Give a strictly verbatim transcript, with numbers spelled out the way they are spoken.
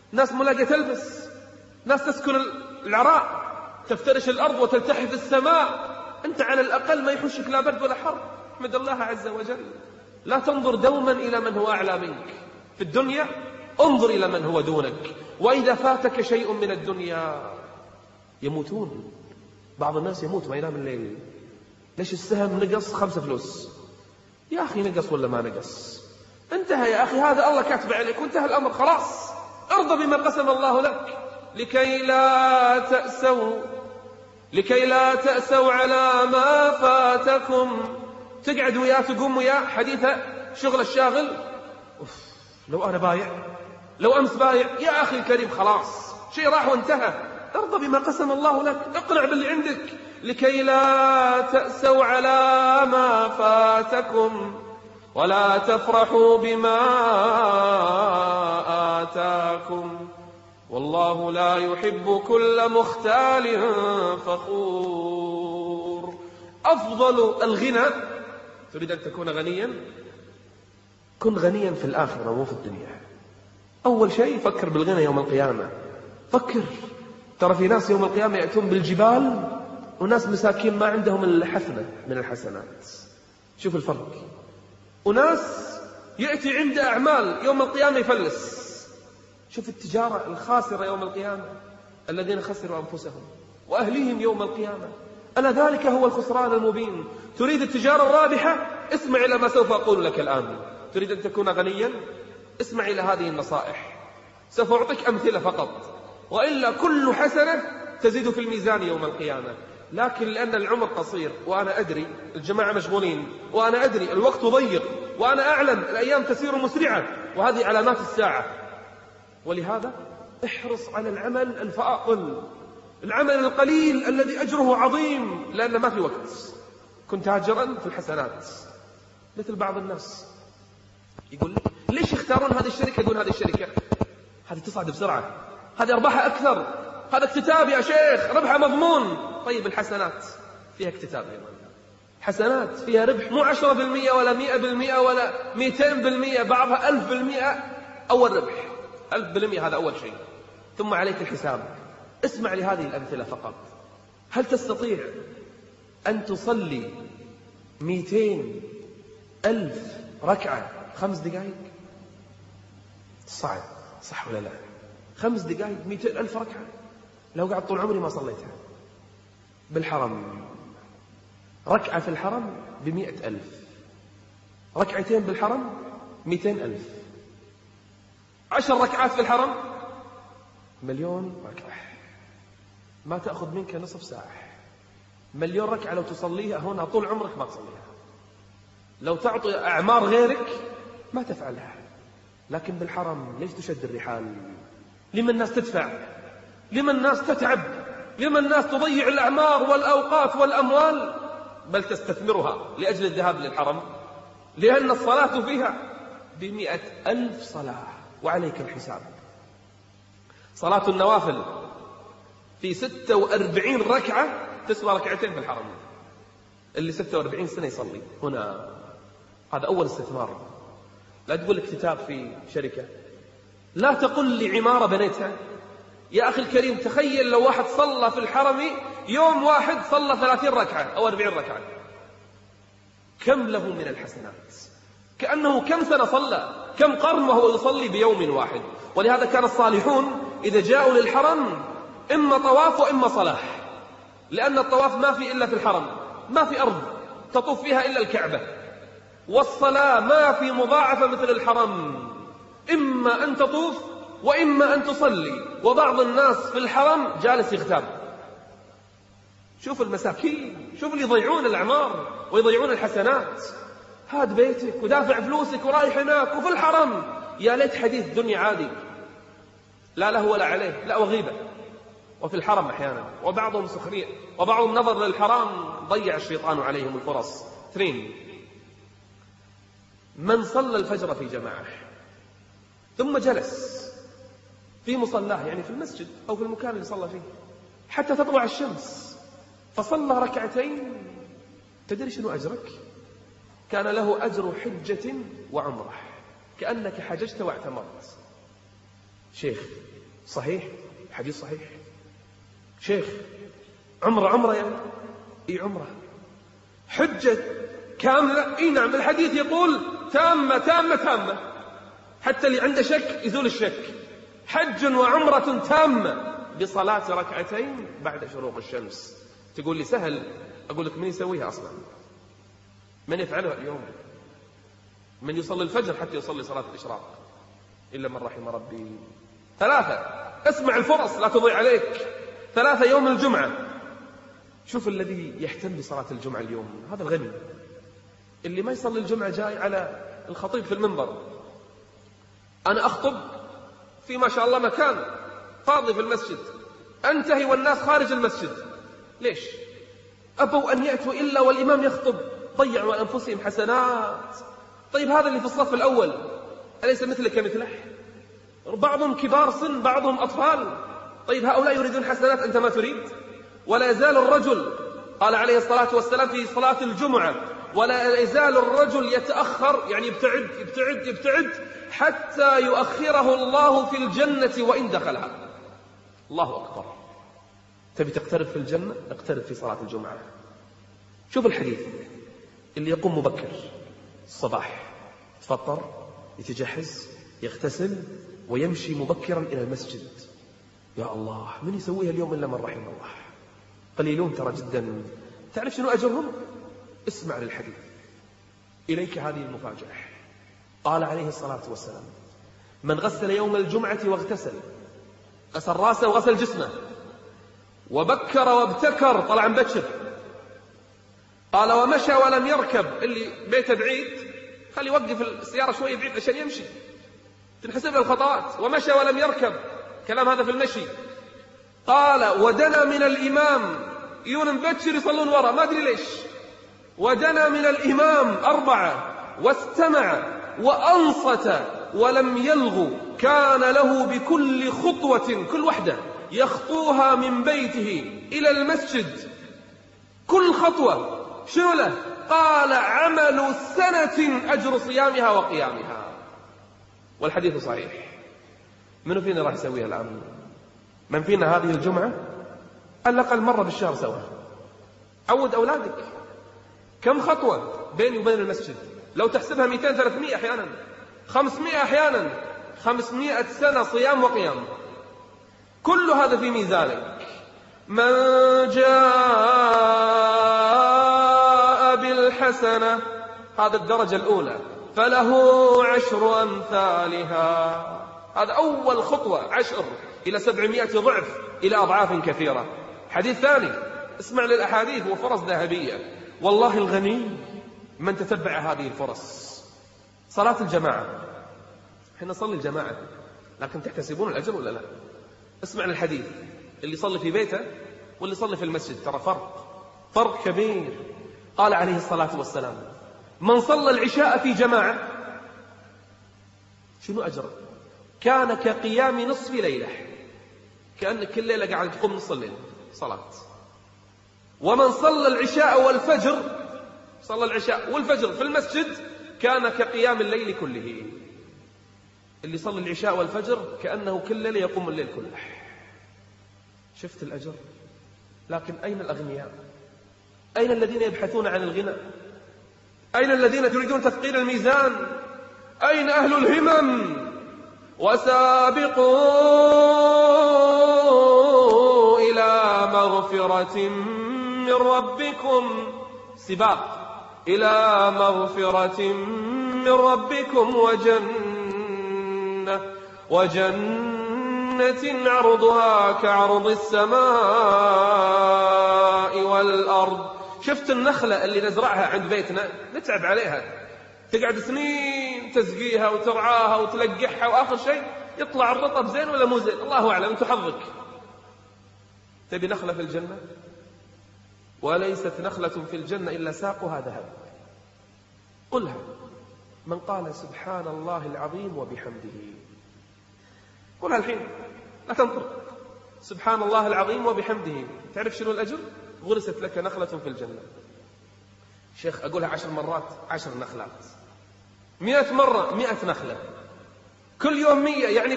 ناس ملاقة تلبس، ناس تسكن العراء، تفترش الأرض وتلتحف السماء. أنت على الأقل ما يحوشك لا برد ولا حر. احمد الله عز وجل. لا تنظر دوما إلى من هو أعلى منك في الدنيا، انظر إلى من هو دونك. وإذا فاتك شيء من الدنيا يموتون. بعض الناس يموت ما ينام الليل. ليش؟ السهم نقص خمسة فلوس. يا أخي نقص ولا ما نقص؟ انتهى يا أخي، هذا الله كاتب عليك وانتهى الأمر خلاص. ارضى بما قسم الله لك لكي لا تأسوا لكي لا تأسوا على ما فاتكم. تقعد وياه تقوم وياه حديثة شغل الشاغل. أوف، لو أنا بايع، لو أمس بايع. يا أخي الكريم خلاص، شيء راح وانتهى. ارضى بما قسم الله لك، اقنع باللي عندك. لكي لا تأسوا على ما فاتكم ولا تفرحوا بما آتاكم والله لا يحب كل مختال فخور. أفضل الغنى، تريد أن تكون غنيا، كن غنيا في الآخرة مو في الدنيا. أول شيء فكر بالغنى يوم القيامة. فكر، ترى في ناس يوم القيامة يأتون بالجبال وناس مساكين ما عندهم إلا حفنة من الحسنات. شوف الفرق. وناس يأتي عنده أعمال يوم القيامة يفلس. شوف التجارة الخاسرة يوم القيامة، الذين خسروا أنفسهم وأهليهم يوم القيامة. ألا ذلك هو الخسران المبين. تريد التجارة الرابحة؟ اسمع إلى ما سوف أقول لك الآن. تريد أن تكون غنيا؟ اسمع إلى هذه النصائح. سوف أعطيك أمثلة فقط، وإلا كل حسنة تزيد في الميزان يوم القيامة. لكن لأن العمر قصير، وأنا أدري الجماعة مشغولين، وأنا أدري الوقت ضيق، وأنا أعلم الأيام تسير مسرعة، وهذه علامات الساعة. ولهذا احرص على العمل الفاضل، العمل القليل الذي أجره عظيم، لأن ما في وقت. كنت تاجرا في الحسنات مثل بعض الناس. يقول ليش يختارون هذه الشركة دون هذه الشركة؟ هذه تصعد بسرعة، هذه أرباحها أكثر، هذا اكتتاب يا شيخ ربحها مضمون. طيب الحسنات فيها اكتتاب أيضا، حسنات فيها ربح مو عشرة بالمئة ولا مئة بالمئة ولا مئتين بالمئة، بعضها ألف بالمئة. أول ربح ألف بالمئة، هذا أول شيء. ثم عليك الحساب. اسمع لهذه الأمثلة فقط. هل تستطيع أن تصلي مئتين ألف ركعة خمس دقائق؟ صعب، صح ولا لا؟ خمس دقائق مئتين ألف ركعة، لو قعد طول عمري ما صليتها. بالحرم ركعة في الحرم بمئة ألف، ركعتين بالحرم مئتين ألف، عشر ركعات في الحرم مليون ركعة، ما تأخذ منك نصف ساعة. مليون ركعة لو تصليها هنا طول عمرك ما تصليها. لو تعطي أعمار غيرك ما تفعلها. لكن بالحرم ليش تشد الرحال؟ لما الناس تدفع؟ لما الناس تتعب؟ لما الناس تضيع الأعمار والأوقات والأموال؟ بل تستثمرها لأجل الذهاب للحرم، لأن الصلاة فيها بمئة ألف صلاة. وعليك الحساب. صلاة النوافل في ستة وأربعين ركعة تسوى ركعتين في الحرم. اللي ستة وأربعين سنة يصلي هنا، هذا أول استثمار. لا تقول اكتتاب في شركة، لا تقل لي عمارة بنيتها. يا أخي الكريم تخيل لو واحد صلى في الحرم يوم واحد صلى ثلاثين ركعة أو أربعين ركعة، كم له من الحسنات؟ كأنه كم سنة صلى، كم قرن وهو يصلي بيوم واحد. ولهذا كان الصالحون إذا جاءوا للحرم إما طواف وإما صلاة، لأن الطواف ما في إلا في الحرم، ما في أرض تطوف فيها إلا الكعبة، والصلاة ما في مضاعفة مثل الحرم، إما أن تطوف وإما أن تصلي. وبعض الناس في الحرم جالس يغتاب. شوف المساكين، شوف اللي يضيعون الأعمار ويضيعون الحسنات. هاد بيتك ودافع فلوسك ورايح هناك وفي الحرم. يا ليت حديث دنيا عادي، لا له ولا عليه، لا وغيبة. وفي الحرم أحيانا وبعضهم سخرية وبعضهم نظر للحرام، ضيع الشيطان عليهم الفرص. اثنين، من صلى الفجر في جماعة ثم جلس في مصلاه، يعني في المسجد أو في المكان اللي صلى فيه، حتى تطلع الشمس، فصلى ركعتين، تدري شنو أجرك؟ كان له أجر حجة وعمرة، كأنك حججت واعتمرت. شيخ صحيح، حديث صحيح. شيخ عمره عمره يعني اي عمره حجة كاملة، اي نعم الحديث يقول تامة تامة تامة، حتى اللي عنده شك يزول الشك. حج وعمرة تامة بصلاة ركعتين بعد شروق الشمس. تقول لي سهل، أقول لك من يسويها أصلا؟ من يفعلها اليوم؟ من يصلي الفجر حتى يصلي صلاة الإشراق؟ إلا من رحم ربي. ثلاثة، اسمع الفرص لا تضيع عليك. ثلاثة يوم الجمعة. شوف الذي يهتم بصلاة الجمعة اليوم، هذا الغني. اللي ما يصلي الجمعة جاي على الخطيب في المنبر. أنا أخطب في ما شاء الله مكان فاضي في المسجد، أنتهي والناس خارج المسجد. ليش؟ أبوا أن يأتوا إلا والإمام يخطب، ضيعوا على أنفسهم حسنات. طيب هذا اللي في الصف الأول أليس مثلك مثله؟ بعضهم كبار سن، بعضهم أطفال. طيب هؤلاء يريدون حسنات، أنت ما تريد؟ ولا يزال الرجل، قال عليه الصلاة والسلام في صلاة الجمعة، ولا يزال الرجل يتأخر، يعني يبتعد يبتعد يبتعد حتى يؤخره الله في الجنة وإن دخلها. الله أكبر. تبي تقترب في الجنة؟ اقترب في صلاة الجمعة. شوف الحديث، اللي يقوم مبكر الصباح، يتفطر، يتجهز، يغتسل ويمشي مبكرا إلى المسجد. يا الله، من يسويها اليوم إلا من رحم الله؟ قليلون ترى جدا. تعرف شنو أجرهم؟ اسمع للحديث. إليك هذه المفاجأة. قال عليه الصلاة والسلام: من غسل يوم الجمعة واغتسل، غسل راسه وغسل جسمه، وبكر وابتكر، طلع مبكر، قال ومشى ولم يركب، اللي بيته بعيد خلي يوقف السيارة شوي بعيد عشان يمشي، تنحسب له الخطوات. ومشى ولم يركب، كلام هذا في المشي. قال ودنا من الإمام، يون مبكر يصلون وراء ما أدري ليش. ودنا من الإمام أربعة، واستمع وأنصت ولم يلغو، كان له بكل خطوة، كل وحدة يخطوها من بيته إلى المسجد، كل خطوة شنو له؟ قال عمل سنة أجر صيامها وقيامها. والحديث صحيح. منو فينا راح يسويها الآن؟ من فينا هذه الجمعة على الأقل مرة بالشهر سواها؟ عود أولادك. كم خطوة بيني وبين المسجد؟ لو تحسبها مئتين ثلاثمئة أحيانا، خمسمئة أحيانا، خمسمئة سنة صيام وقيام. كل هذا في ميزانك. من جاء بالحسنة، هذا الدرجة الأولى، فله عشر أمثالها. هذا أول خطوة، عشر إلى سبعمائة ضعف، إلى أضعاف كثيرة. حديث ثاني، اسمع للأحاديث وفرص ذهبية. والله الغني من تتبع هذه الفرص. صلاة الجماعة، احنا نصلي الجماعة لكن تحتسبون الأجر ولا لا؟ اسمع للحديث، اللي يصلي في بيته واللي يصلي في المسجد ترى فرق، فرق كبير. قال عليه الصلاة والسلام: من صلى العشاء في جماعة شنو أجره؟ كان كقيام نصف ليلة، كأنك كل ليلة قاعد تقوم نصف الليل صلاة. ومن صلى العشاء والفجر، صلى العشاء والفجر في المسجد، كان كقيام الليل كله. اللي يصلي العشاء والفجر كأنه كل ليلة يقوم الليل كله. شفت الأجر؟ لكن أين الأغنياء؟ أين الذين يبحثون عن الغنى؟ أين الذين تريدون تثقيل الميزان؟ أين أهل الهمم؟ وسابقوا إلى مغفرة من ربكم، سباق إلى مغفرة من ربكم وجنة وجنة عرضها كعرض السماء والأرض. شفت النخلة اللي نزرعها عند بيتنا نتعب عليها، تقعد سنين تسقيها وترعاها وتلقحها، وآخر شيء يطلع الرطب زين ولا مو زين الله أعلم، أنت حظك. تبي نخلة في الجنة؟ وليست نخلة في الجنة إلا ساقها ذهب. قلها من قال سبحان الله العظيم وبحمده. قلها الحين لا تنطر. سبحان الله العظيم وبحمده. تعرف شنو الأجر؟ غرست لك نخلة في الجنة. شيخ أقولها عشر مرات، عشر نخلات. مئة مرة، مئة نخلة. كل يوم مئة، يعني